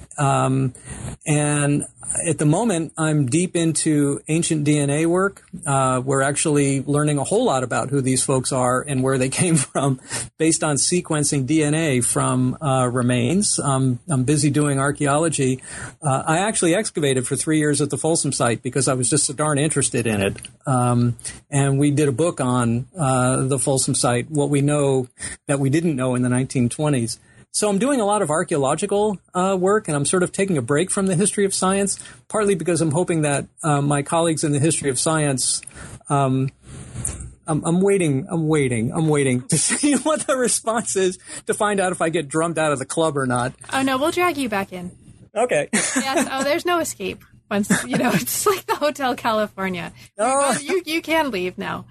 And at the moment, I'm deep into ancient DNA work. We're actually learning a whole lot about who these folks are and where they came from based on sequencing DNA from remains. I'm busy doing archaeology. I actually excavated for 3 years at the Folsom site because I was just so darn interested in it. And we did a book on the Folsom site, what we know that we didn't know in the 1920s. So I'm doing a lot of archaeological work, and I'm sort of taking a break from the history of science, partly because I'm hoping that my colleagues in the history of science, I'm waiting to see what the response is to find out if I get drummed out of the club or not. Oh, no, we'll drag you back in. Okay. Yes. Oh, there's no escape. Once, it's like the Hotel California. Oh. You can leave now.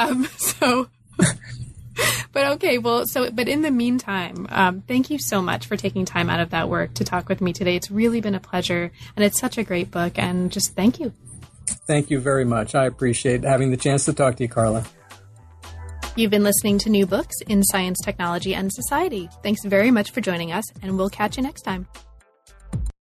But okay, but in the meantime, thank you so much for taking time out of that work to talk with me today. It's really been a pleasure, and it's such a great book, and just thank you. Thank you very much. I appreciate having the chance to talk to you, Carla. You've been listening to New Books in Science, Technology, and Society. Thanks very much for joining us, and we'll catch you next time.